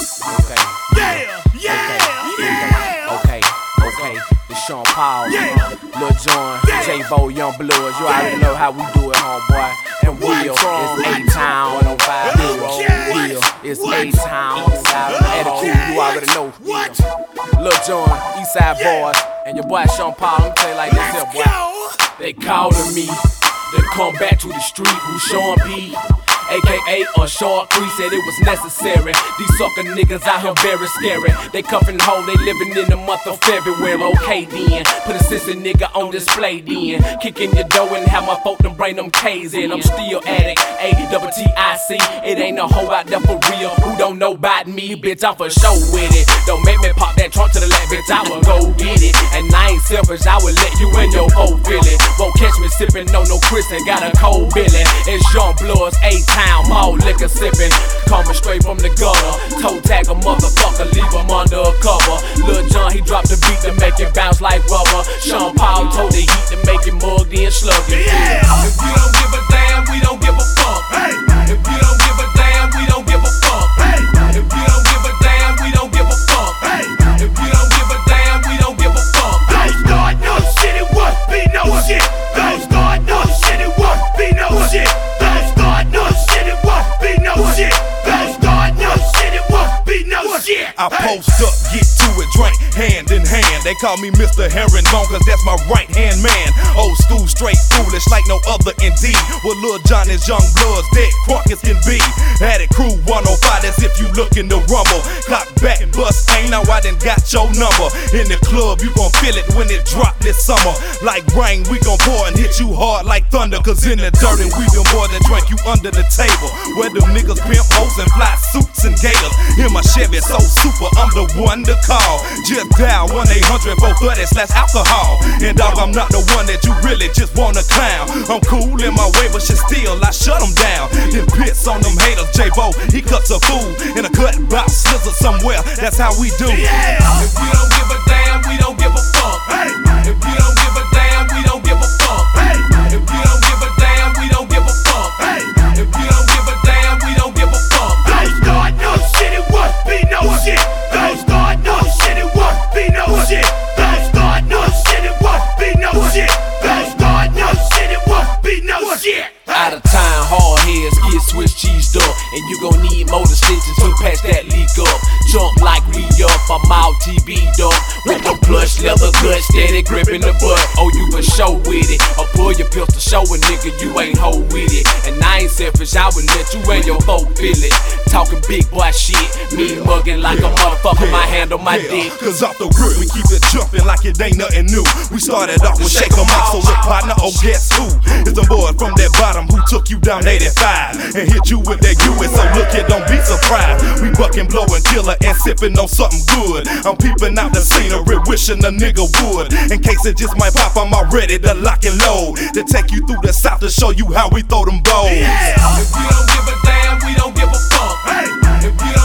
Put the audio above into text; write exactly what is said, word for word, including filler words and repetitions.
Okay. Yeah, yeah, yeah. Okay, okay. It's Sean Paul, Yeah. Lil Jon, Yeah. J-Bo, Young Bloods. You already know how we do it, homeboy. And Will, it's A-Town, one oh five zero. Okay. Will, it's What? A-Town, attitude, you already know. What? Lil Jon, Eastside Yeah. Boys, and your boy Sean Paul. Let me tell you like this here, Let's boy. go. They calling me to come back to the street. Who Sean P? A K A a short Cree said it was necessary. These sucker niggas out here very scary. They cuffin' hoe, they living in the month of February. Okay then, put a sissy nigga on display then. Kick in your door and have my folk them bring them K's in. I'm still addict, A double T I C. It ain't no hoe out there for real who don't know about me, bitch. I'm for sure with it. Don't make me pop that trunk to the left, bitch. I will go get it. And I ain't selfish, I will let you in your whole feeling. Won't catch me sippin' no no Chris and got a cold Billy. It's Young Bloods, A-Town, all liquor sippin'. Coming straight from the gutter. Toe tag a motherfucker, leave him under a cover. Lil Jon, he dropped the beat to make it bounce like rubber. Sean Paul told the heat to make it mugged in slugging. Yeah. If you don't give a damn, we don't give a fuck. Hey. If you don't give a damn, we don't give a fuck. Hey. If you don't give a damn, we don't give a fuck. Hey. If you don't give a damn, we don't give a fuck. Don't start no shit, it won't be no shit. Don't start no shit, it won't be no shit. Don't start no shit, it won't be no shit. Don't start no shit, it won't be no shit. I post up, get to it, drink hand in hand. They call me Mister Herringbone, cause that's my right hand man. Old school, straight foolish, like no other indeed. Well, Lil Jon is Young Bloods, dead crunk as can be. Had it crew one oh five, as if you looking to rumble. Clock back, bust, ain't now I done got your number. In the club, you gon' feel it when it drop this summer. Like rain, we gon' pour and hit you hard like thunder. Cause in the dirt, and we them boys that drank you under the table. Where them niggas pimp hoes and fly suits and gators. In my Chevy, so super, I'm the one to call. Just dial one eight hundred four thirty slash alcohol. And dog, I'm not the one that you really just wanna clown. I'm cool in my way, but shit still, I shut them down. Then piss on them haters, J-Bo, he cuts a fool. In a cut box, scissor somewhere, that's how we do. Yeah. If you don't give a damn, we don't give a fuck. Hey. If you don't give a damn, we don't give a fuck. Hey. If you don't give a damn, we don't give a fuck. Hey. If you don't give a damn, we don't give a fuck. Don't start no shit, it won't be no shit. Don't start no shit, it won't be no shit. Don't start no shit, it won't be no shit. Don't start no shit, it won't be no shit. Out of time, hard heads get switch cheesed up. And you gon' need motor stitches to patch that leak up. Jump like re-up, I'm out T B'd up. With no plush leather gut, steady gripping the butt. Oh, you for show with it. Or pull your pistol, show a nigga you ain't hoe with it. And I ain't selfish, I would let you and your folk feel it. Talking big boy shit, me mugging like a motherfucker, my hand on my yeah. dick. Cause off the grip, we keep it jumping like it ain't nothing new. We started off with Shake 'em Off, so look partner, oh guess who? It's the boy from that bottom who took you down eighty-five and hit you with that U S, so look it, don't be surprised. We bucking, blowing killer and sipping on something good. I'm peeping out the scenery, wishing a nigga would. In case it just might pop, I'm already to lock and load. To take you through the south to show you how we throw them bows. Yeah. If you don't give a damn, we don't give a fuck. Hey. If you don't